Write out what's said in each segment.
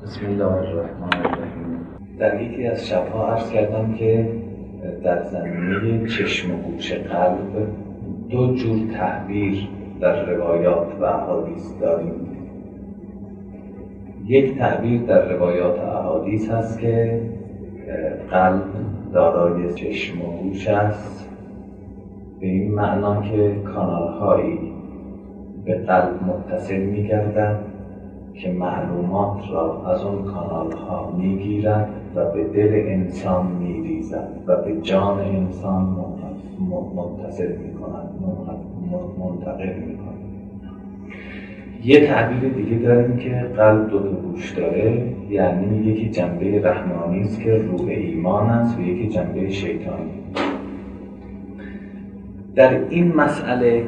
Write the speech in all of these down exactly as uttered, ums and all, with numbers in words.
بسم الله الرحمن الرحیم. در یکی از شبها عرض کردم که در زمینه چشم و گوش قلب دو جور تعبیر در روایات و احادیث داریم. یک تعبیر در روایات و احادیث هست که قلب دارای چشم و گوش است، به این معنا که کانال‌هایی به قلب متصل می‌گردند که معلومات را از اون کانال‌ها می‌گیرد و به دل انسان می‌ریزد و به جان انسان متصل می‌کند، منتقل می‌کند. یه تعبیر دیگه داریم که قلب دو تا گوش داره، یعنی یکی جنبه رحمانی است که روح ایمان است و یکی جنبه شیطانی. در این مسئله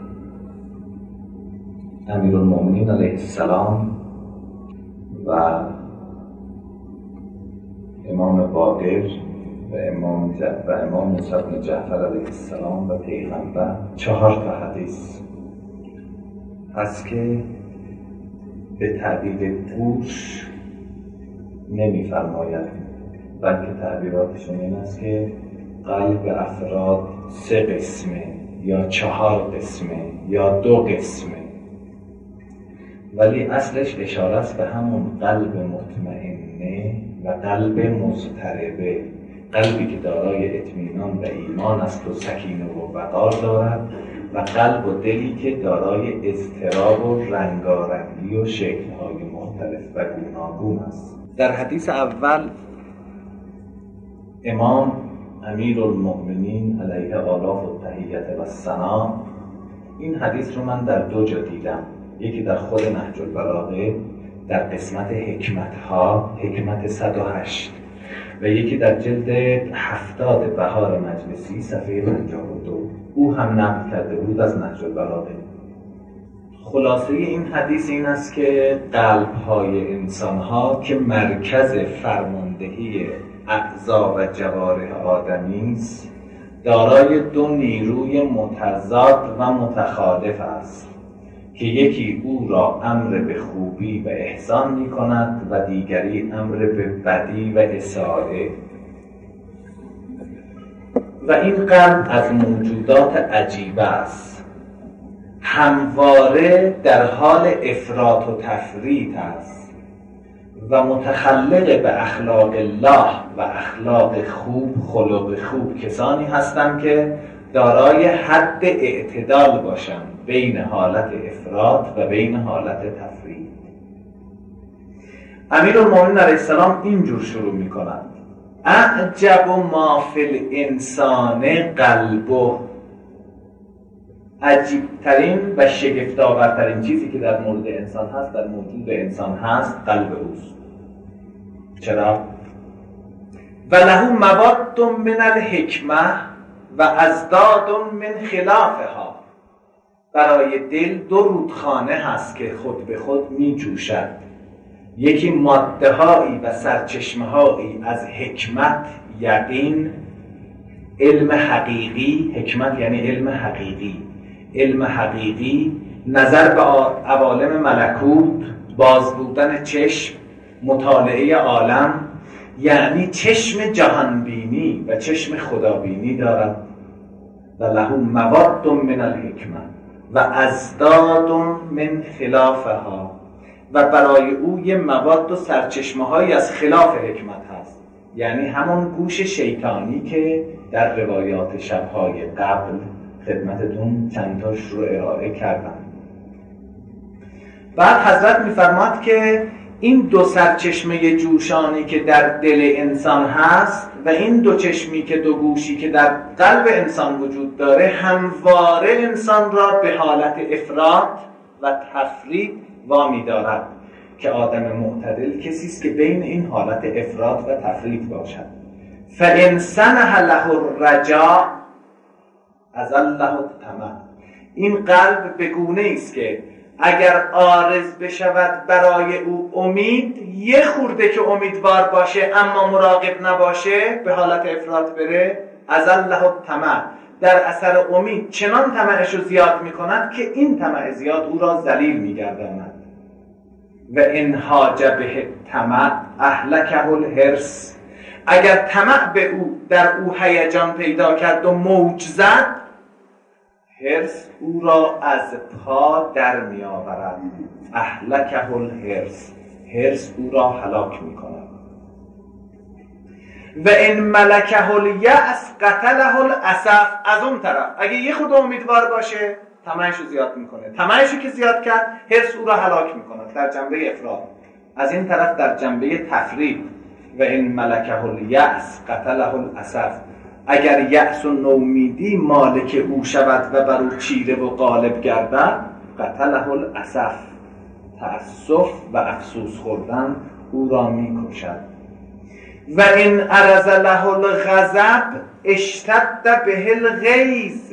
امیرالمومنین علیه السلام و امام باقر و امام و امام موسی بن جعفر علیه السلام و پیغمبر چهار تا حدیث هست که به تعبیر گوش نمی‌فرماید، بلکه تعبیراتشون این است که قلب افراد سه قسمه یا چهار قسمه یا دو قسمه، ولی اصلش اشاره است به همون قلب مطمئنه و قلب مضطربه، قلبی که دارای اطمینان و ایمان است و سکینه و وقار دارد، و قلب و دلی که دارای اضطراب و رنگارنگی و شکل‌های مختلف و گوناگون است. در حدیث اول امام امیرالمؤمنین علیه آلاف التحیت و الثنا، این حدیث رو من در دو جا دیدم، یکی در خود نهج البلاغه در قسمت حکمت ها، حکمت صد و هشت، و یکی در جلد هفتاد بهار مجلسی صفحه پنجاه و دو، او هم نقل کرده بود از نهج البلاغه. خلاصه این حدیث این است که قلب های انسان ها که مرکز فرماندهی اعضا و جوارح آدمی است، دارای دو نیروی متضاد و متخالف است که یکی او را امر به خوبی و احسان می کند و دیگری امر به بدی و اساءه. و این قلب از موجودات عجیبه است، همواره در حال افراط و تفریط است و متخلق به اخلاق الله و اخلاق خوب، خلق خوب کسانی هستند که دارای حد اعتدال باشند بین حالت افراط و بین حالت تفریط. امیرالمومنین علیه السلام اینجور شروع می کند: اعجب ما فی الانسان قلبه، عجیبترین و شگفت‌آورترین چیزی که در مورد انسان هست، در موجود انسان هست، قلب اوست. چرا؟ و له مواد من الحکمه و ازداد من خلافها، برای دل دو رودخانه هست که خود به خود می جوشد، یکی ماده هایی و سرچشمه هایی از حکمت، یقین، علم حقیقی. حکمت یعنی علم حقیقی، علم حقیقی، نظر به عوالم ملکوت، باز بودن چشم، مطالعه عالم، یعنی چشم جهانبینی و چشم خدابینی دارد. و له مواد من الحکمه و ازداد من خلافها، و برای او یه مواد و سرچشمه هایی از خلاف حکمت هست، یعنی همون گوش شیطانی که در روایات شبهای قبل خدمتتون چندتاش رو ارائه کردم. بعد حضرت می‌فرماد که این دو سرچشمه جوشانی که در دل انسان هست و این دو چشمی که دو گوشی که در قلب انسان وجود داره، همواره انسان را به حالت افراط و تفریط وامی دارد، که آدم معتدل کسی است که بین این حالت افراط و تفریط باشد. فَإِنْ سَنَحَ لَهُ الرَّجَاءُ أَذَلَّهُ الطَّمَعُ، این قلب به گونه است که اگر عارض بشود برای او امید، یه خورده که امیدوار باشه اما مراقب نباشه، به حالت افراط بره، أذَلَّهُ الطَّمَعُ، در اثر امید چنان طمعش رو زیاد می کند که این طمع زیاد او را ذلیل می گرداند. و ان هاج به طمع اهلکه الحرص، اگر طمع به او در او هیجان پیدا کرد و موج زد، حرص او را از پا در می آورد. اهلکه الحرص، حرص او را هلاک می کند. و ان ملکه الیأس قتله الاسف، از اون طرف اگه یه خود امیدوار باشه طمعشو زیاد میکنه، طمعشو که زیاد کرد حرص او را هلاک میکنه در جنبه افراد. از این طرف در جنبه تفرید و ان ملکه الیأس قتله الاسف، اگر یأس و نومیدی مالک او شود و بر او چیره و غالب گردد، قتله الاسف، تأسف و افسوس خوردن او را میکشد. و ان عرض له الغضب اشتد به الغیظ،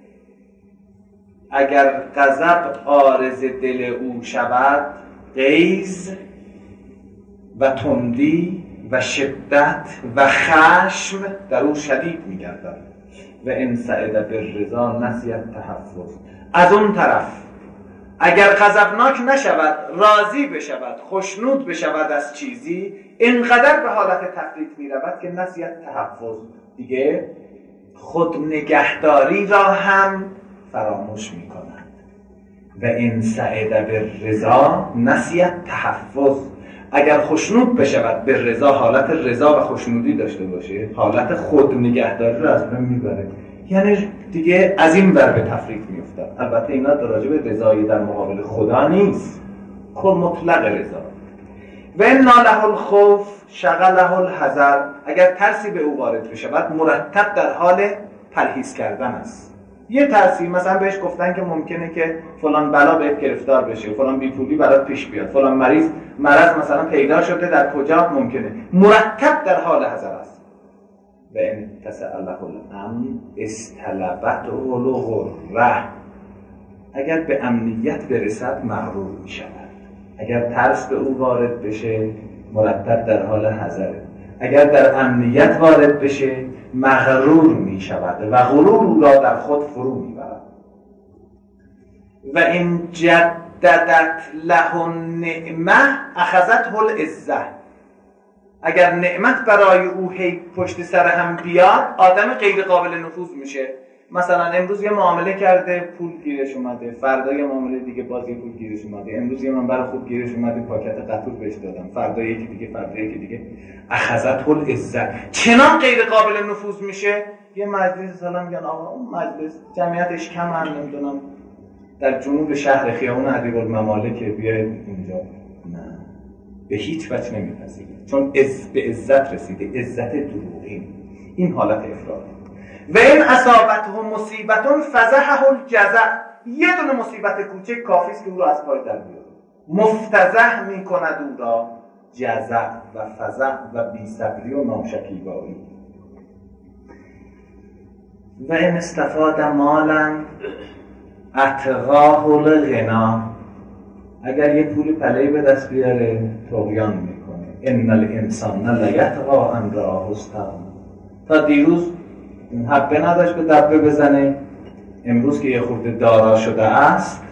اگر غضب عارض دل او شود، غیظ و تندی و شدت و خشم در او شدید می‌گردد. و ان سعد بالرضا نسی التحفظ، از اون طرف اگر غضبناک نشود، راضی بشود، خوشنود بشود از چیزی، اینقدر به حالت تفریط می‌رود که نسی التحفظ، دیگه خود نگهداری را هم فراموش می‌کند. و ان سعد بالرضا نسی التحفظ، اگر خوشنود بشود به رضا، حالت رضا و خوشنودی داشته باشه، حالت خود نگهداری رو از بین میبره، یعنی دیگه از این ور به تفریط میافتد. البته اینا در راجع به رضایی در مقابل خدا نیست، کل مطلق رضا. و ان ناله الخوف شغله الحذر، اگر ترسی به او وارد بشود مرتب در حال پرهیز کردن است. یه ترسی مثلا بهش گفتن که ممکنه که فلان بلا بهت گرفتار بشه، فلان بیپولی برات پیش بیاد، فلان مریض مرض مثلا پیدا شده، در کجا ممکنه، مرتب در حال حذر است. و ان تسأله الامن استلبته الغره، اگر به امنیت برسد مغرور می شود. اگر ترس به او وارد بشه مرتب در حال حذره، اگر در امنیت وارد بشه مغرور می شود و غرور او را در خود فرو می برد. و این جددت له النعمه اخذته العزه، اگر نعمت برای او هی پشت سر هم بیاد آدم غیر قابل نفوذ میشه. مثلا امروز یه معامله کرده پول گیرش اومده، فردا یه معامله دیگه باز یه پول گیرش اومده، امروز یه منبر خوب گیرش اومده پاکت قطور بهش دادم، فردا یکی دیگه، فردا یکی دیگه، اخذته العزه، چنان غیر قابل نفوذ میشه. یه مجلس سلام میگن آقا اون مجلس جمعیتش کم هم نمیدونم در جنوب شهر خیابون ادیب الممالک، بیاید اینجا، نه، به هیچ وجه نمیپذیره، چون از به عزت رسیده، عزت دروغین. این حالت افراد. و این اصابته مصیبتون فزحه الجزع، یه دونه مصیبت کوچک کافی است که او را از پای در بیاره، مفتضح میکند او را، جزع و فزع و بی‌صبری و ناشکیبایی. و این استفاد مالا اتقاه الغنا، اگر یه پول پله‌ای به دست بیاره طغیان میکنه. ان الانسان لیطغی ان رآه استغنی، تا دیروز حبه نداشت به دبه بزنه، امروز که یه خورده دارا شده است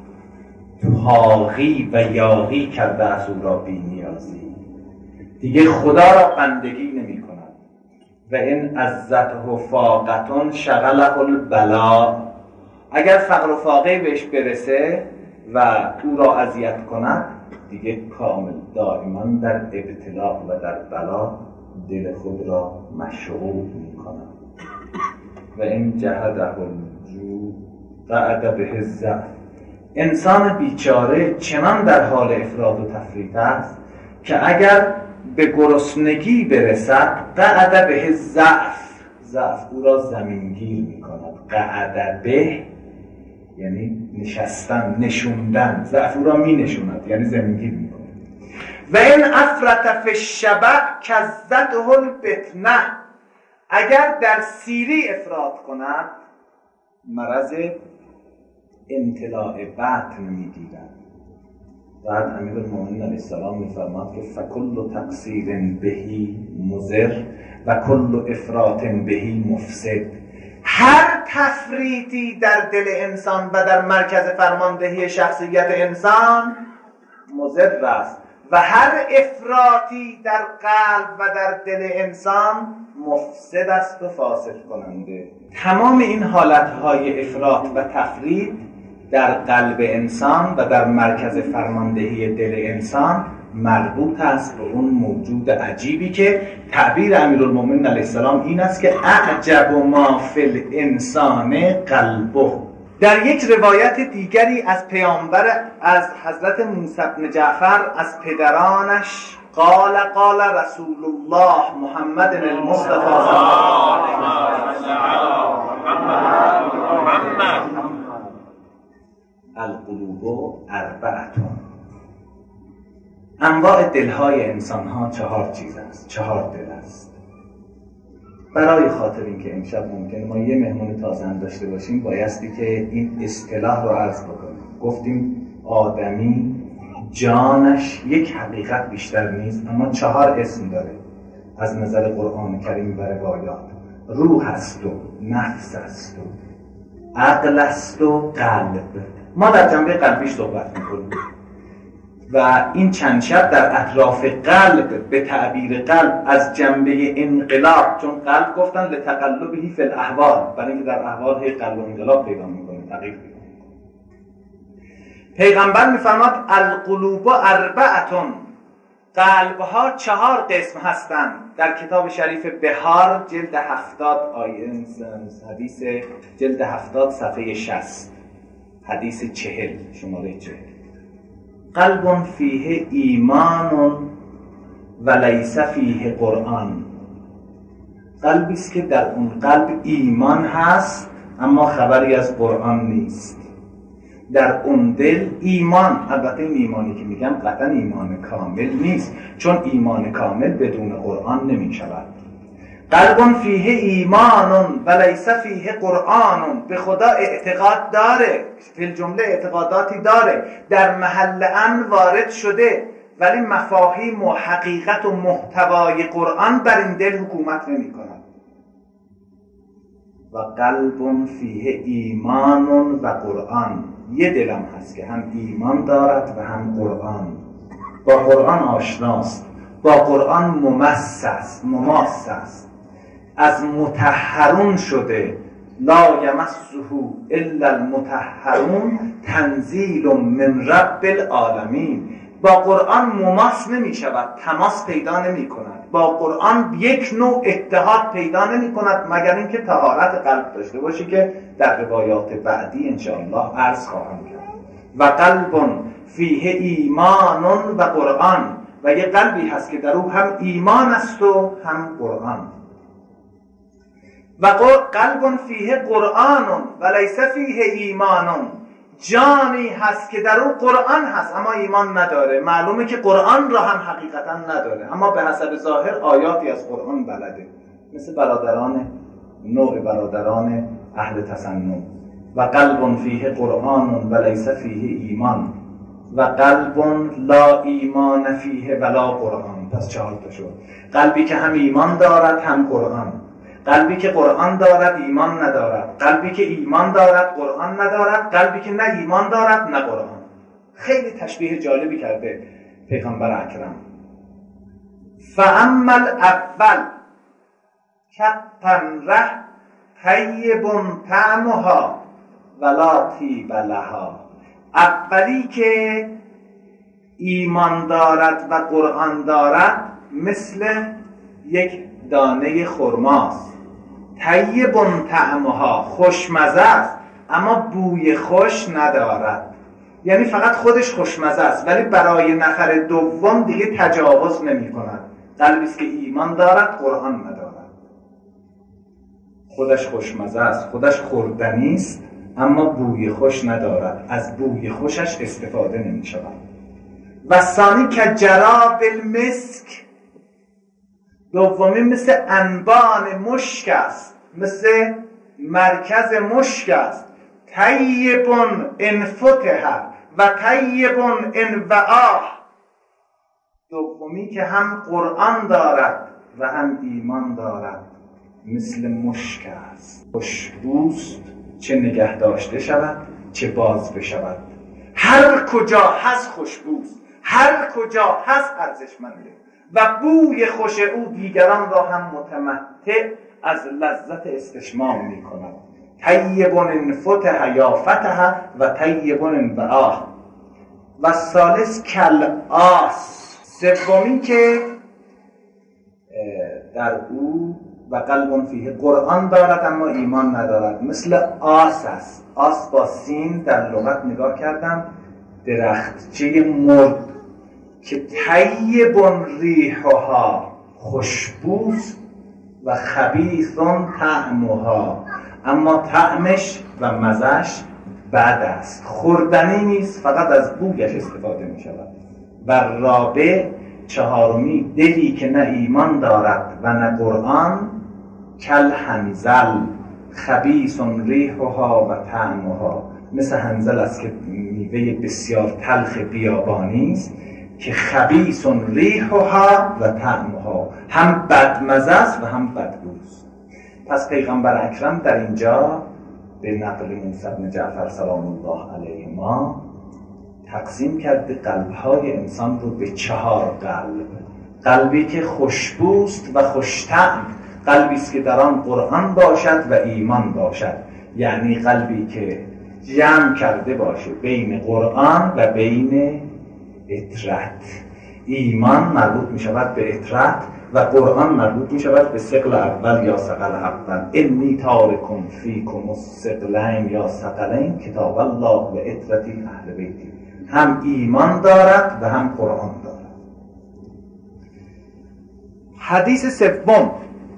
طاغی و یاغی کرده از او را بی نیازی، دیگه خدا را بندگی نمی کند. و این عزته فاقتون شغله البلا، اگر فقر و فاقه بهش برسه و او را اذیت کند دیگه کامل دائما در ابتلا و در بلا دل خود را مشغول می کند. و این جهده الجو قعد به الضعف، انسان بیچاره چنان در حال افراط و تفریط است که اگر به گرسنگی برسد قعد به الضعف، ضعف او را زمینگیر می کند. قعد به یعنی نشستن، نشوندن، ضعف او را می نشوند یعنی زمینگیر می کند. و این افرط فی الشبع کزته البطنه، اگر در سیری افراط کند مرض امتلاع بطن میگیرد. بعد امیرالمومنین علیه السلام میفرماد که فکل تقصیر بهی مضر و کل افراط بهی مفسد، هر تفریطی در دل انسان و در مرکز فرماندهی شخصیت انسان مضر است و هر افراطی در قلب و در دل انسان مفسد است و فاسد کننده. تمام این حالتهای افراط و تفرید در قلب انسان و در مرکز فرماندهی دل انسان مربوط است به اون موجود عجیبی که تعبیر امیرالمومنین علیه السلام این است که اعجب ما فی الانسان قلبه. در یک روایت دیگری از پیامبر از حضرت موسی بن جعفر از پدرانش قال قال رسول الله محمد المصطفى صلی الله علیه و سلم القلوب اربعتون. انواع دلهای انسان ها چهار چیز است، چهار دل است. برای خاطر اینکه امشب ممکنه ما یه مهمون تازه هم داشته باشیم بایستی که این اصطلاح رو عرض بکنیم. گفتیم آدمی جانش یک حقیقت بیشتر نیست اما چهار اسم داره از نظر قرآن کریم و روایات. روح است و نفس است و عقل است و قلب. ما در جنبه قلبیش صحبت میکنیم و این چند شب در اطراف قلب به تعبیر قلب از جنبه انقلاب، چون قلب گفتن لتقلبه فی الاحوال، برای اینکه در احوال هی قلب و انقلاب پیدا میکنه، تغییر پیدا. پیغمبر میفرماد القلوب اربعتون، قلبها چهار قسم هستند. در کتاب شریف بهار جلد هفتاد آیه حدیث جلد هفتاد صفحه شصت حدیث چهل شماره چهل قلب فیه ایمان و لیس فیه قرآن. قلبی است که در اون قلب ایمان هست اما خبری از قرآن نیست. در اون دل ایمان، البته این ایمانی که میگم قطعا ایمان کامل نیست، چون ایمان کامل بدون قرآن نمی شود. قلب فیه ایمان و لیس فیه قرآن، به خدا اعتقاد داره، فی الجمله اعتقاداتی داره، در محل امن وارد شده، ولی مفاهیم و حقیقت و محتوای قرآن بر این دل حکومت نمی کند. و قلب فیه ایمان و قرآن، یه دلم هست که هم ایمان دارد و هم قرآن، با قرآن آشناست، با قرآن ممس است، مماس است، از مطهرون شده، لا یمسه الا المطهرون تنزیل من رب العالمین. با قرآن مماس نمی شود، تماس پیدا نمی کند، با قرآن یک نوع اتحاد پیدا نمی کند مگر اینکه طهارت قلب داشته باشی که در روایات بعدی انشاءالله عرض خواهم کرد. و قلب فیه ایمان و قرآن، و یه قلبی هست که در او هم ایمان است و هم قرآن. و قلب فیه قرآن و لیس فیه ایمان، جانی هست که در او قرآن هست اما ایمان نداره. معلومه که قرآن را هم حقیقتا نداره اما به حسب ظاهر آیاتی از قرآن بلده، مثل برادران نوع برادران اهل تسنن. و قلب فیه قرآن و لیس فیه ایمان و قلب لا ایمان فیه ولا قرآن. پس چهار تا شد. قلبی که هم ایمان دارد هم قرآن، قلبی که قرآن دارد ایمان ندارد، قلبی که ایمان دارد قرآن ندارد، قلبی که نه ایمان دارد نه قرآن. خیلی تشبیه جالبی کرده پیغمبر اکرم. فاما الاول کالتمره طیب طعمها ولا طیب لها. اولی که ایمان دارد و قرآن دارد مثل یک دانه خرماست. طیب طعمها، خوشمزه است اما بوی خوش ندارد، یعنی فقط خودش خوشمزه است ولی برای نفر دوم دیگه تجاوز نمی کند. قلبی است که ایمان دارد قرآن ندارد، خودش خوشمزه است، خودش خوردنی است اما بوی خوش ندارد، از بوی خوشش استفاده نمی شود. و ثانی که جراب المسک، دومی مثل انبان مشک است، مثل مرکز مشک است. طیب ان فتح و طیب ان وعاه. دومی که هم قرآن دارد و هم ایمان دارد مثل مشک است، خوشبوست، چه نگه داشته شود چه باز بشود. هر کجا هست خوشبوست، هر کجا هست ارزشمنده و بوی خوش او دیگران را هم متمتع از لذت استشمام می کند. طیبون فتح یا فتح و طیبون بعاه. و ثالث کل آس، سومی که در او و قلب فیه قرآن دارد اما ایمان ندارد، مثل آس است. آس با سین در لغت نگاه کردم درختچه مرد که طیبون ریحها، خوشبوست، و خبیثون طعمها، اما طعمش و مزش بد است، خوردنی نیست، فقط از بویش استفاده می شود. و رابع چهارمی دلی که نه ایمان دارد و نه قرآن، کل حنظل خبیثون ریحها و طعمها، مثل حنظل است که میوه بسیار تلخ بیابانی است که خبیثون ریحها و طعمها، هم بدمزه است و هم بدبوست. پس پیغمبر اکرم در اینجا به نقل موسی بن جعفر سلام الله علیهما تقسیم کرده قلب‌های انسان رو به چهار قلب. قلبی که خوشبوست و خوش‌طعم، قلبی است که در آن قرآن باشد و ایمان باشد، یعنی قلبی که جمع کرده باشه بین قرآن و بین اطرت. ایمان مربوط می شود به اطرت و قرآن مربوط می شود به ثقل اول یا ثقل اول. انی تارکم فیکم الثقلین یا ثقلین کتاب الله و اطرتی اهل بیتی. هم ایمان دارد و هم قرآن دارد. حدیث سوم،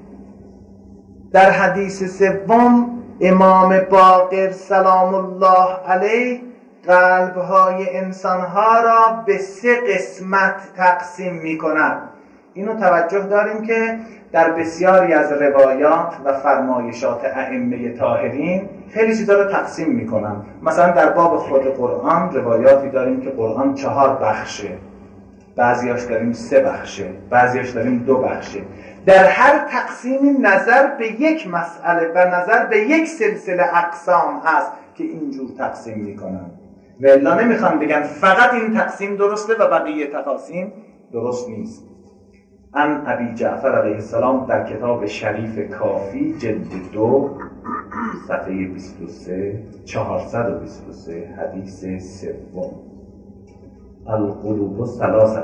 در حدیث سوم امام باقر سلام الله علیه قلب‌های انسان‌ها را به سه قسمت تقسیم می‌کند. اینو توجه داریم که در بسیاری از روایات و فرمایشات ائمه طاهرین خیلی چیزا رو تقسیم می‌کنن. مثلا در باب خود قرآن روایاتی داریم که قرآن چهار بخشه، بعضیاش داریم سه بخشه، بعضیاش داریم دو بخشه. در هر تقسیمی نظر به یک مسئله و نظر به یک سلسله اقسام هست که اینجور تقسیم می‌کنن. و الا نمیخوان بگن فقط این تقسیم درسته و بقیه تقاسیم درست نیست. ان ابی جعفر علیه السلام در کتاب شریف کافی جلد دو صفحه بیست و سه چهارصد و بیست و سه حدیث سوم: القلوب ثلاثه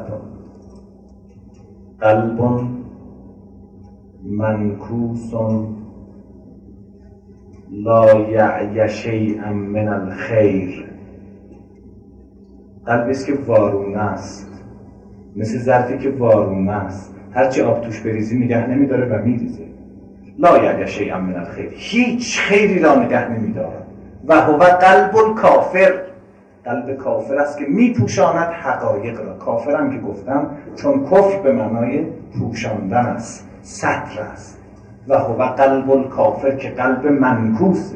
قلب منکوس لا یعی شیئا من الخیر. قلبی است که وارونه است، مثل ظرفی که وارونه است، هرچی آب توش بریزی نگه نمیداره و میریزه. لا یعی شیئا من الخیر، هیچ خیری را نگه نمیداره. و هو قلب الکافر، قلب کافر است که میپوشاند حقایق را. کافر هم که گفتم چون کفر به معنای پوشاندن است، ستر است. و هو قلب الکافر که قلب منکوسه،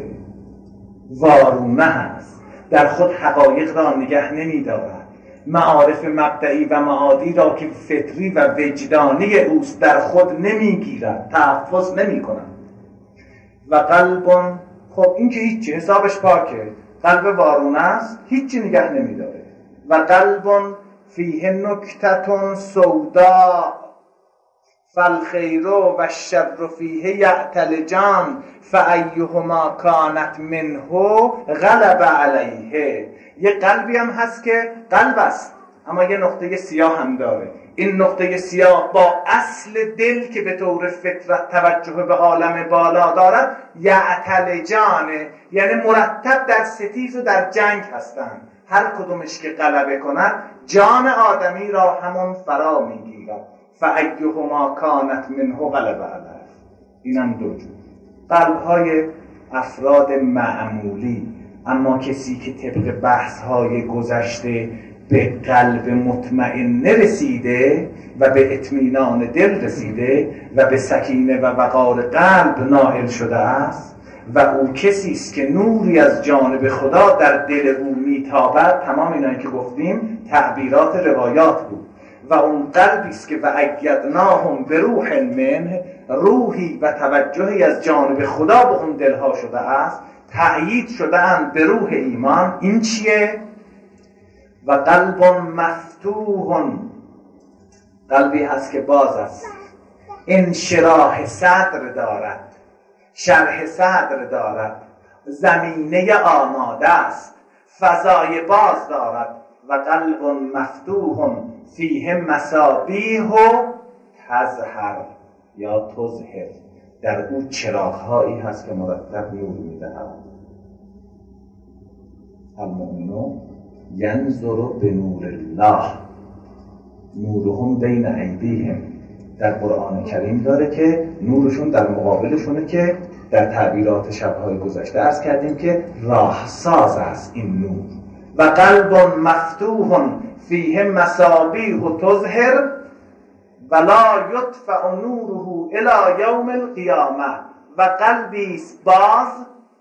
وارونه است، در خود حقایق را نگه نمی‌دارد، معارف مبدئی و معادی را که فطری و وجدانی اوست در خود نمیگیرد، تحفظ نمی‌کند. و قلب، خب این که هیچی، حسابش پاکه، قلب وارونه است، هیچی نگه نمی‌داره. و قلب فیه نکتة سودا فالخیر و الشر فیه یعتلجان فایهما کانت منه غلب علیه. یه قلبی هم هست که قلب است اما یه نقطه سیاه هم داره. این نقطه سیاه با اصل دل که به طور فطرت توجه به عالم بالا دارد یعتلجانه، یعنی مرتب در ستیز و در جنگ هستند. هر کدومش که غلبه کند جان آدمی را همون فرا میگیرد. فایهما کانت منه غلب علیه. اینم دو جور قلب‌های افراد معمولی. اما کسی که طبق بحث‌های گذشته به قلب مطمئن رسیده و به اطمینان دل رسیده و به سکینه و وقار قلب نائل شده است و او کسی است که نوری از جانب خدا در دل او میتابد. تمام اینایی که گفتیم تعبیرات روایات بود. و اون قلبی است که و ایدناهم بروح منه، روحی و توجهی از جانب خدا به اون دلها شده است، تأیید شده اند به روح ایمان. این چیه؟ و قلب مفتوح، قلبی هست که باز است، انشراح صدر دارد، شرح صدر دارد، زمینه آماده است، فضای باز دارد. و قلب مفتوح فیه مصابیح تظهر یا تظهر، در او چراغ‌هایی هست که مرتب نور می‌دهد. المؤمن ینظر بنور الله نورهم بین ایدیهم، در قرآن کریم داره که نورشون در مقابلشونه که در تعبیرات شب‌های گذشته عرض کردیم که راهساز است این نور. و قلب مفتوح فیه مصابیح تظهر ولا یطفأ نوره الی یوم القیامه، و قلبی است باز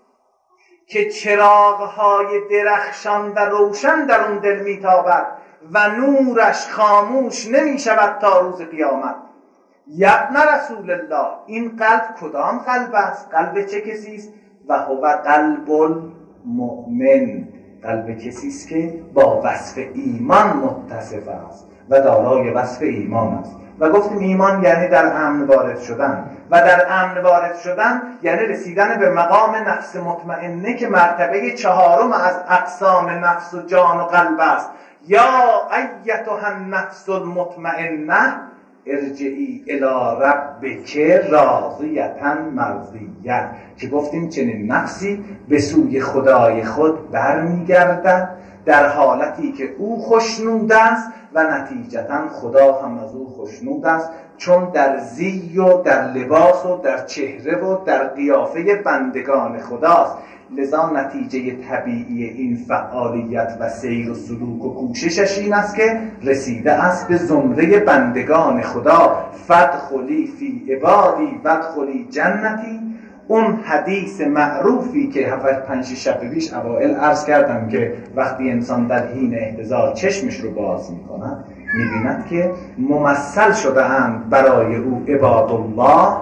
که چراغ‌های درخشان و روشن در اون دل میتابد و نورش خاموش نمی شود تا روز قیامت. یبن رسول الله، این قلب کدام قلب است؟ قلب چه کسی است؟ و هو قلب المؤمن، قلب کسی است که با وصف ایمان متصف است و دارای وصف ایمان است. و گفتیم ایمان یعنی در امن وارد شدن، و در امن وارد شدن یعنی رسیدن به مقام نفس مطمئنه که مرتبه چهارم از اقسام نفس و جان و قلب است. یا ایتها النفس المطمئنه ارجعی الی ربک راضیة مرضیة، که گفتیم چنین نفسی به سوی خدای خود برمیگردد در حالتی که او خوشنود است و نتیجتا خدا هم از او خوشنود است، چون در زی و در لباس و در چهره و در قیافه بندگان خداست. لذا نتیجه طبیعی این فعالیت و سیر و سلوک و کوششش این است که رسیده است به زمره بندگان خدا. فادخلی فی عبادی وادخلی جنتی، اون حدیث معروفی که هفت پنج شب پیش اوائل عرض کردم که وقتی انسان در حین احتضار چشمش رو باز می‌کند می‌بیند که ممثل شده اند برای او عباد الله،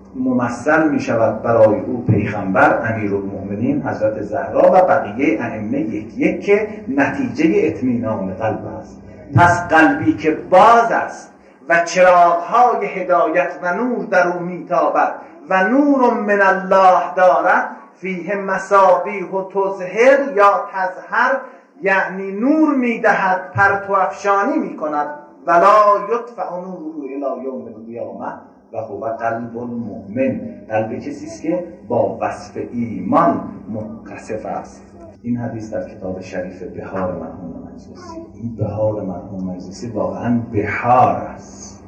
ممثل می شود برای او پیغمبر امیرالمؤمنین حضرت زهرا و بقیه ائمه یک یک که نتیجه اطمینان قلب است. پس قلبی که باز است و چراغ‌های هدایت و نور در او میتابد و نور من الله دارد، فیه مصابیح و تظهر یا تظهر، یعنی نور میدهد، پرتو افشانی میکند. ولا یطفأ نوره الی یوم القیامه و هو قلب المؤمن، قلب کسی است که با وصف ایمان متصف است. این حدیث در کتاب شریف بهار مرحوم مجلسی. این بهار مرحوم مجلسی واقعا بهار است،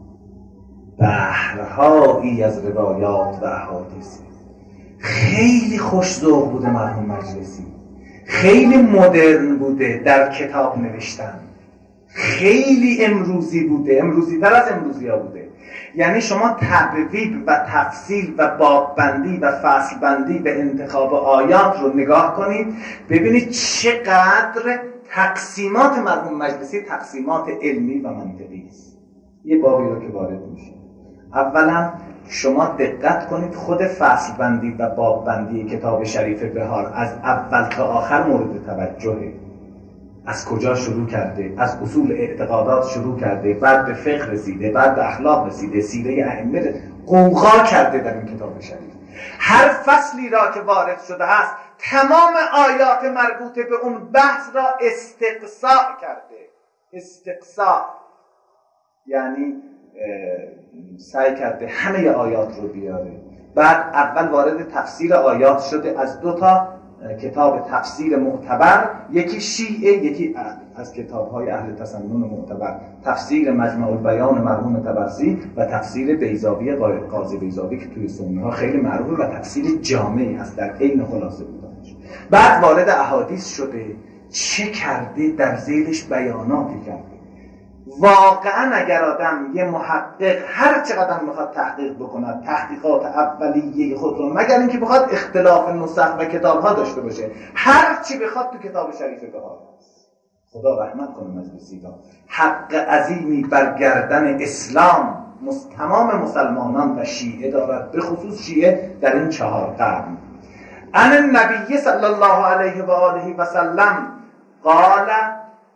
بحرهایی از روایات و احادیث. خیلی خوش ذوق بوده مرحوم مجلسی، خیلی مدرن بوده در کتاب نوشتن، خیلی امروزی بوده، امروزی تر از امروزی ها بوده. یعنی شما تبویب و تفصیل و باببندی و فصلبندی به انتخاب آیات رو نگاه کنید، ببینید چقدر تقسیمات مرحوم مجلسی تقسیمات علمی و منطقی است. یه بابی رو که وارد میشه، اولا شما دقت کنید خود فصلبندی و باببندی کتاب شریف بهار از اول تا آخر مورد توجهه. از کجا شروع کرده؟ از اصول اعتقادات شروع کرده، بعد به فقه رسیده، بعد به اخلاق رسیده، سیره ائمه قوقا کرده در این کتاب شریف. هر فصلی را که وارد شده است تمام آیات مربوطه به اون بحث را استقصاء کرده. استقصاء یعنی سعی کرده همه آیات رو بیاره. بعد اول وارد تفسیر آیات شده از دو تا کتاب تفسیر معتبر، یکی شیعه، یکی از کتاب‌های اهل تسنن معتبر، تفسیر مجمع البیان مرحوم طبرسی و تفسیر بیضاوی قاضی بیضاوی که توی سنی ها خیلی معروفه و تفسیر جامعی هست در عین خلاصه بودنش. بعد وارد احادیث شده، چه کرده؟ در ذیلش بیاناتی کرده. واقعا اگر آدم یه محقق هر چقدر میخواد تحقیق بکند، تحقیقات اولیه خود رو، مگر اینکه بخواد اختلاف نسخ و کتاب‌ها داشته باشه، هر چی بخواد تو کتاب شریف بهار هست. خدا رحمت کنه مجلسی را، حق عظیمی بر گردن اسلام تمام مسلمانان و شیعه دارد، به خصوص شیعه در این چهار قرن. ان النبی صلی الله علیه و آله و سلم قال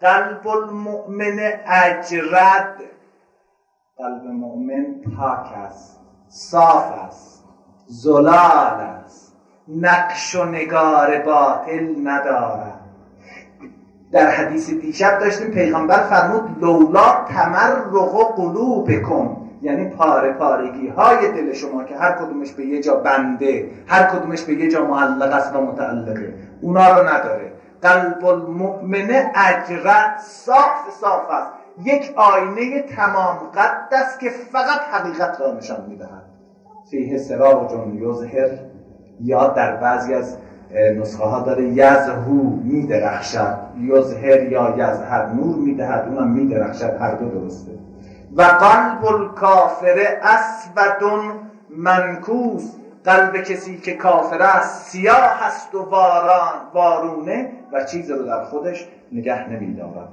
قلب المؤمن اجرد، قلب مؤمن پاک است، صاف است، زلال است، نقش و نگار باطل ندارد. در حدیث دیشب داشتیم پیغمبر فرمود لولا تمرق قلوبکم، یعنی پاره پارگی های دل شما که هر کدومش به یه جا بنده، هر کدومش به یه جا معلق است و متعلقه، اونا رو نداره. قلب المؤمن اجرد، صاف صاف است، یک آینه تمام قد است که فقط حقیقت را نشان میدهد. فیه سراج یظهر، یا در بعضی از نسخه ها داره یزهو، میدرخشد، یظهر یا یظهر، نور میدهد، اونم میدرخشد، هر دو درسته. و قلب الکافر اسود منکوس، قلب کسی که کافر است سیاه است و واران وارونه و چیز رو در خودش نگه نمی‌دارد.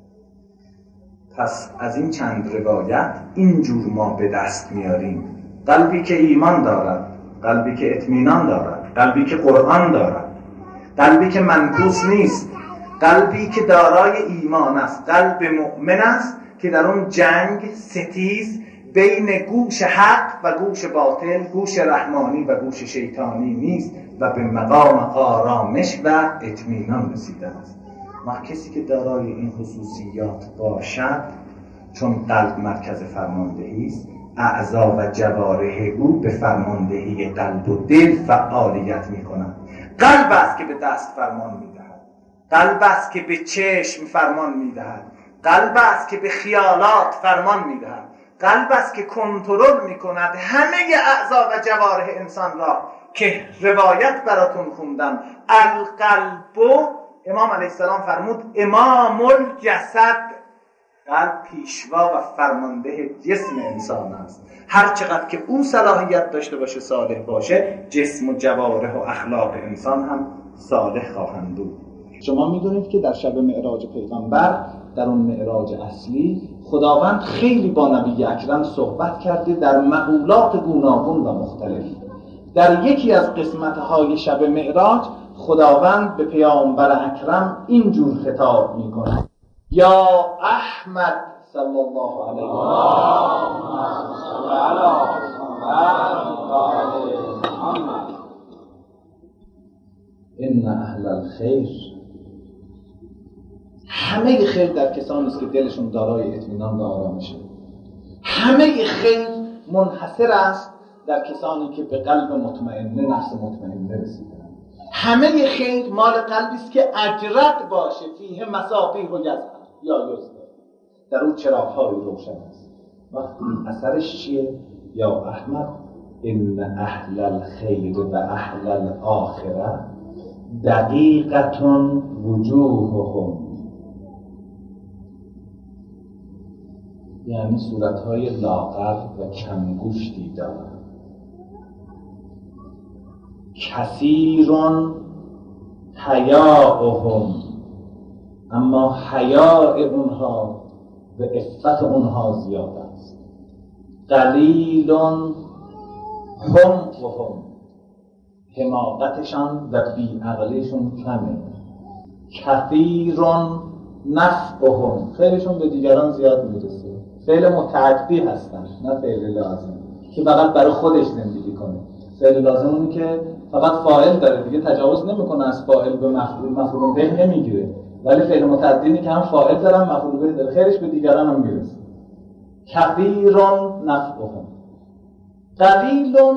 پس از این چند روایت اینجور ما به دست میاریم قلبی که ایمان دارد، قلبی که اطمینان دارد، قلبی که قرآن دارد، قلبی که منکوس نیست، قلبی که دارای ایمان است، قلب مؤمن است که در اون جنگ ستیز بین گوش حق و گوش باطل، گوش رحمانی و گوش شیطانی نیست و به مقام آرامش و اطمینان رسیده است. ما کسی که دارای این خصوصیات باشد، چون قلب مرکز فرماندهی است، اعضا و جوارح او به فرماندهی قلب و دل فعالیت می کنند. قلب است که به دست فرمان می دهد، قلب است که به چشم فرمان می دهد، قلب است که به خیالات فرمان می دهد، قلب است که کنترل می کند همه اعضا و جوارح انسان را که روایت براتون خوندم. القلب، امام علیه السلام فرمود امام الجسد، قلب پیشوا و فرمانده جسم انسان است. هر چقدر که او صلاحیت داشته باشه، صالح باشه، جسم و جوارح و اخلاق انسان هم صالح خواهند بود. شما میدونید که در شب معراج پیغمبر، در اون معراج اصلی، خداوند خیلی با نبی اکرم صحبت کرده در مقولات گوناگون و مختلف. در یکی از قسمت‌های شب معراج خداوند به پیامبر اکرم اینجور خطاب میکنه: یا احمد صلی الله علیه و آله ان اهل الخیر. همه خیر در کسانی است که دلشون دارای اطمینان و آرامشه. همه خیر منحصر است در کسانی که به قلب مطمئنه، نفس مطمئنه رسیدن. همه خیر مال قلبی است که اجرد باشه، فیه مصابیح و یزهر یا یزهر، در اون چراغ‌های روشن است. وقتی اثرش چیه؟ یا احمد ان اهل الخیر و اهل الاخره دقیقتون وجوههم، یعنی صورتهای لاغر و کمگوشتی دارند. کثیرون حیاءهم، اما حیاء اونها و عفت اونها زیاد است. قلیلون هم و هم، حماقتشان و بیعقلیشون کمه. کثیرون نفعهم، خیرشون به دیگران زیاد میرسه. فعل متعدی هستن، نه فعل لازم که فقط برای خودش زندگی کنه. فعل لازم اونه که فقط فاعل داره، دیگه تجاوز نمیکنه از فاعل به مفعول، مفعول به نمیگیره. ولی فعل متعدی که هم فاعل دارن، مفعول به داره، خیرش به دیگران هم میرسه. کثیرون نفعهم قلیلون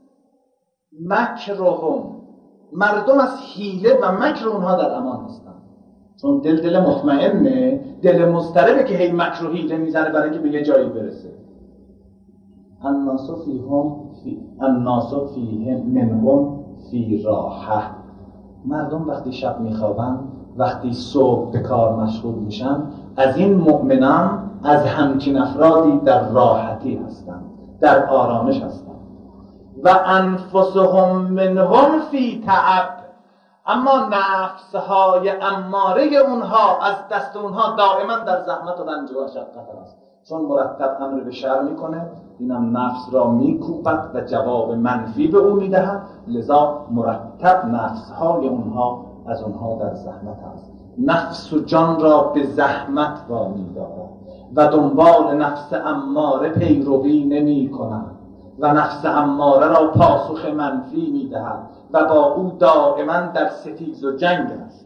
مکرهم، مردم از حیله و مکر اونها در امان هستن، چون دل دل مطمئنه، دل مضطربه که هی مکر و حیله میزنه برای اینکه به یه جایی برسه. الناس فیهم فی الناس فیهم منهم فی راحه، مردم وقتی شب میخوابن، وقتی صبح به کار مشغول میشن، از این مؤمنان، از همچین افرادی در راحتی هستن، در آرامش هستن. و انفسهم منهم فی تعب، اما نفسهای اماره اونها از دست اونها دائما در زحمت و رنج و مشقت است، چون مرتب امر به شر میکنه، اینم نفس را میکوبد و جواب منفی به او میدهد، لذا مرتب نفسهای اونها از اونها در زحمت است. نفس و جان را به زحمت وامی دارد و دنبال نفس اماره پیروی نمی کند و نفس اماره را پاسخ منفی می دهد و با او دائما در ستیز و جنگ است.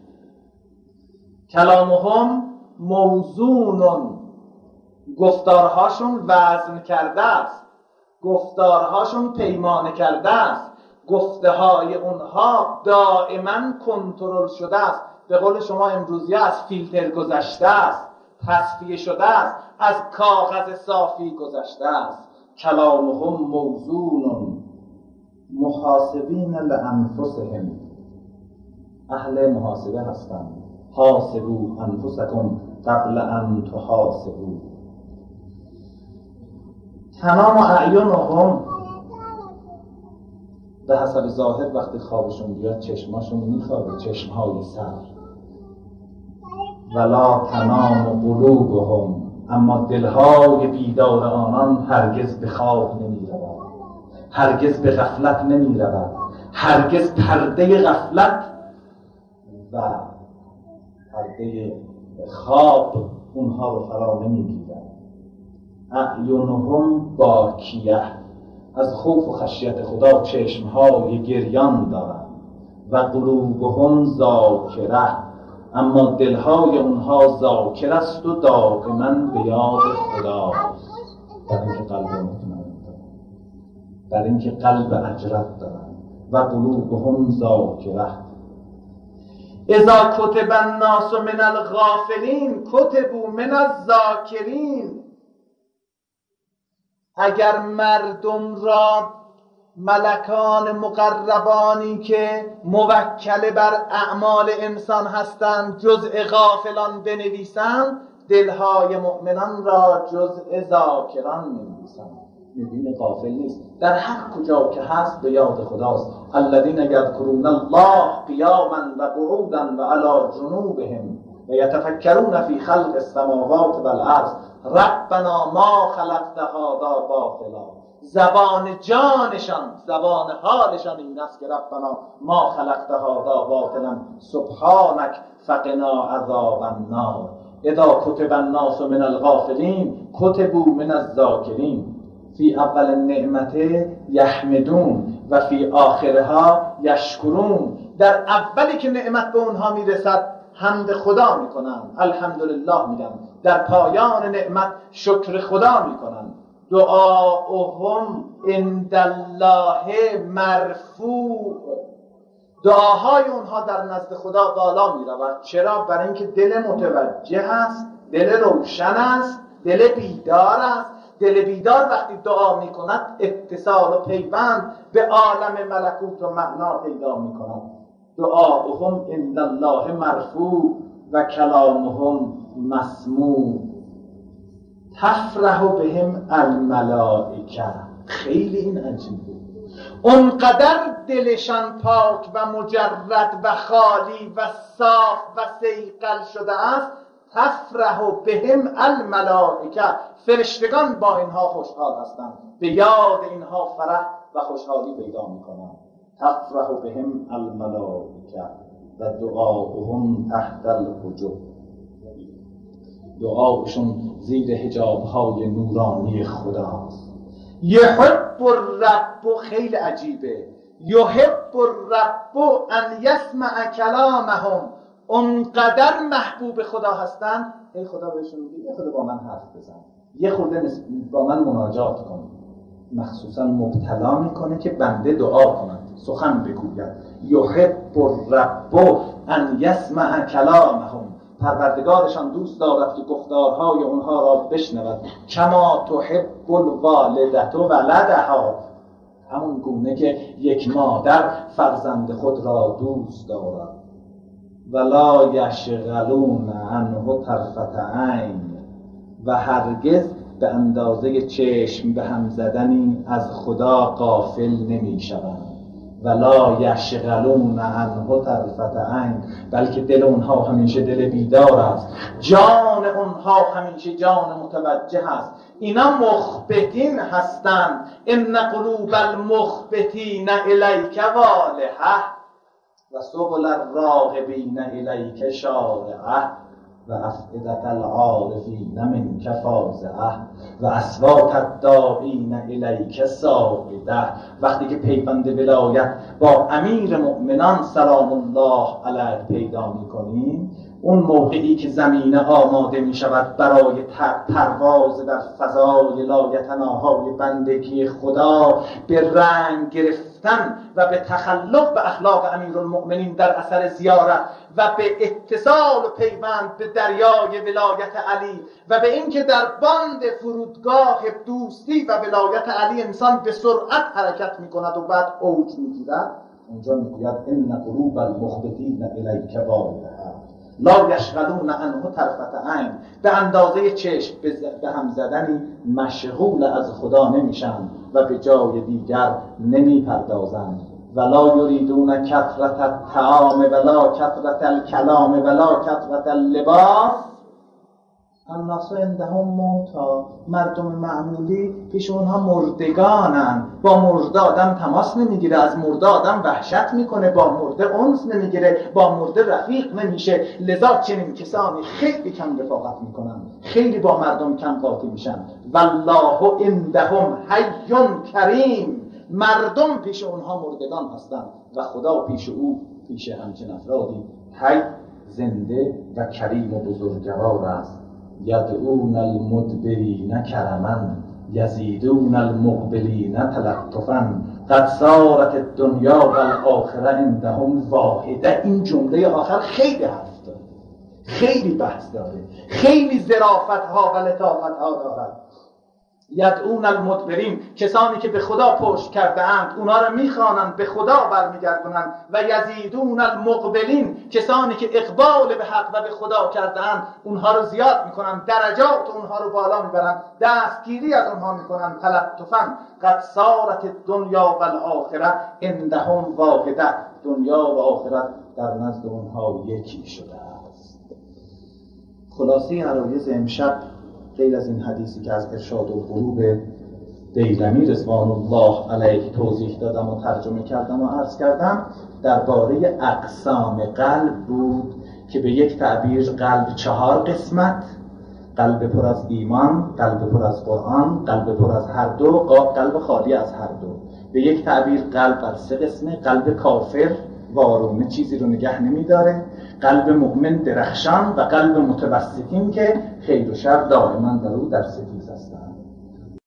کلامهم موزون، گفتارهاشون وزن کرده است، گفتارهاشون پیمانه کرده است، گفته های اونها دائما کنترل شده است. به قول شما امروزی از فیلتر گذشته است، تصفیه شده است، از کاغذ صافی گذشته است. کلامهم موزون محاسبین لانفسهم، اهل محاسبه هستند. حاسبوا انفسکم قبل ان تحاسبوا. تنام اعینهم، به حسب ظاهر وقتی خوابشون بیاد چشماشون میخوابه، چشمهای سر. ولا تنام قلوبهم، اما دلهای بیدار آنان هرگز به خواب نمی رود، هرگز به غفلت نمی رود، هرگز پرده غفلت و پرده خواب اونها رو فرا نمی گیرد. اعینهم باکیه، از خوف و خشیت خدا چشمهای گریان دارند. و قلوبهم ذاکره، اما دلهای اونها ذاکر است و دائما به یاد خدا، در اینکه قلب مطمئن دارند، در اینکه قلب اجرت دارند. و قلوبهم ذاکره. اذا کتب الناس من الغافلین کتبوا من الذاکرین، اگر مردم را ملکان مقربانی که موکل بر اعمال انسان هستند جزء غافلان بنویسند، دلهای مؤمنان را جزء ذاکران می‌نویسند. می‌بینی غافل نیست، در هر کجا که هست به یاد خداست. الذین یذکرون الله قیاما و قعودا و علی جنوبهم و یتفکرون فی خلق السماوات والارض ربنا ما خلقت هذا باطلا. زبان جانشان، زبان حالشان این است که ربنا ما خلقت هذا باطلا سبحانک فقنا عذاب النار. اذا کتب الناس من الغافلین کتبوا من الذاکرین. فی اول النعمت یحمدون و فی آخرها یشکرون. در اولی که نعمت به اونها میرسد حمد خدا میکنن، الحمدلله میگن. در پایان نعمت شکر خدا میکنن. دعاهم عند الله مرفوع، دعاهای اونها در نزد خدا بالا میرود. چرا؟ برای اینکه دل متوجه است، دل روشن است، دل بیدار است. دل بیدار وقتی دعا میکند اتصال و پیوند به عالم ملکوت و معنا پیدا میکند. دعاهم عند الله مرفوع و کلامهم مسموع. تفرح بهم الملائکه. خیلی این عجیبه، اونقدر دلشان پاک و مجرد و خالی و صاف و صیقل شده است. تفرح بهم الملائکه، فرشتگان با اینها خوشحال هستند، به یاد اینها فرح و خوشحالی پیدا میکنند. تفرح بهم الملائکه و دعاهم تحت الحجب، دعاشون زیر حجاب‌های نورانی خداست. یحب الرب، خیلی عجیبه، یحب الرب ان یسمع کلامهم. اونقدر محبوب خدا هستن، ای خدا بهشون میگه یه خدا با من حرف بزن، یه خورده با من مناجات کن. مخصوصا مبتلا میکنه که بنده دعا کنند، سخن بگوید. یحب الرب ان یسمع کلامهم، پروردگارشان دوست دارد که گفتارهای اونها را بشنود. کما تحب الوالدة ولدها، همون گونه که یک مادر فرزند خود را دوست دارد. ولا یشغلون عنه طرفة عین، و هرگز به اندازه چشم به هم زدنی از خدا غافل نمی شوند. ولا یشغلون عنه طرفة عین، بلکه دل اونها همیشه دل بیدار است، جان اونها همیشه جان متوجه است. اینا مخبتین هستند. ان قلوب المخبتین الیک والهه. و و سبل الراغبین الیک شارعه و افئدة العارفین منک فاضعه و اصوات الداعین الیک صاعده. وقتی که پیوند ولایت با امیر مؤمنان سلام الله علیه پیدا می‌کنیم، اون موقعی که زمینه آماده می شود برای پرواز در فضای لایتناهای بندگی خدا، به رنگ گرفتن و به تخلق به اخلاق امیرالمؤمنین در اثر زیارت و به اتصال و پیوند به دریای ولایت علی و به اینکه در باند فرودگاه دوستی و ولایت علی انسان به سرعت حرکت می کند و بعد اوج می گیرد، اونجا می گوید ان قلوب المخبتین الیک واردها لا یشغلون عنه طرفة عین. به اندازه چشم به هم زدنی مشغول از خدا نمیشن و به جای دیگر نمیپردازند. ولا یریدون کثرة الطعام ولا کثرة الکلام ولا کثرة اللباس الناس عندهم موتی. مردم معمولی پیش اونها مردگانن، با مرده آدم تماس نمیگیره، از مرده آدم وحشت میکنه، با مرده انس نمیگیره، با مرده رفیق نمیشه. لذا چنین کسانی خیلی کم رفاقت میکنن، خیلی با مردم کم قاطی میشن. والله عندهم حی کریم. مردم پیش اونها مردگان هستن و خدا پیش او، پیش همچین افرادی حی، زنده و کریم و بزرگوار است. یدعون المدبرین کرما یزیدون المقبلین تلطفا قد صارت الدنیا و الاخره عندهم واحده. این جمله آخر خیلی حرف داره، خیلی بحث داره، خیلی ظرافت ها و لطافت ها دارد. یدعون المدبرین، کسانی که به خدا پشت کرده اند اونها رو میخوانند به خدا برمیگردونند. و یزیدون المقبلین، کسانی که اقبال به حق و به خدا کرده اند اونها رو زیاد میکنند، درجات اونها رو بالا میبرند، دستگیری از اونها میکنند. تلطفا قد صارت الدنیا و الاخره عندهم واحده. دنیا و آخرت در نزد اونها یکی شده است. خلاصه عرایض امشب غیر از این حدیثی که از ارشاد القلوب دیلمی رضوان الله علیه توضیح دادم و ترجمه کردم و عرض کردم، درباره اقسام قلب بود که به یک تعبیر قلب چهار قسمت: قلب پر از ایمان، قلب پر از قرآن، قلب پر از هر دو، قلب خالی از هر دو. به یک تعبیر قلب بر سه قسمه: قلب کافر وارونه، چیزی رو نگه نمیداره، قلب مؤمن درخشان و قلب متوسطین که خیر و شر دائما در او در ستیزه